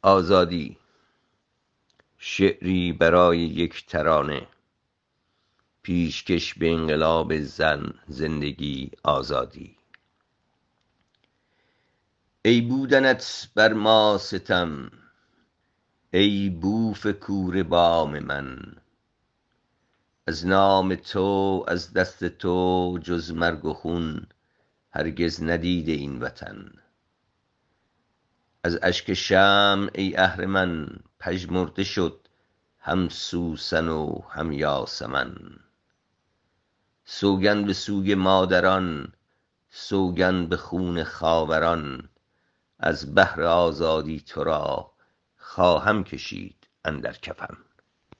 آزادی، شعری برای یک ترانه، پیشکش به انقلاب زن، زندگی، آزادی. ای بودنت بر ما ستم، ای بوف کوره بام من، از نام تو، از دست تو جز مرگ و خون هرگز ندیده این وطن. از اشک شمع ای اهرمن پژمرده شد هم سوسن و هم یاسمن. سوگند به سوی مادران، سوگند به خون خاوران، از بهر آزادی تو را خواهم کشید اندر کفن.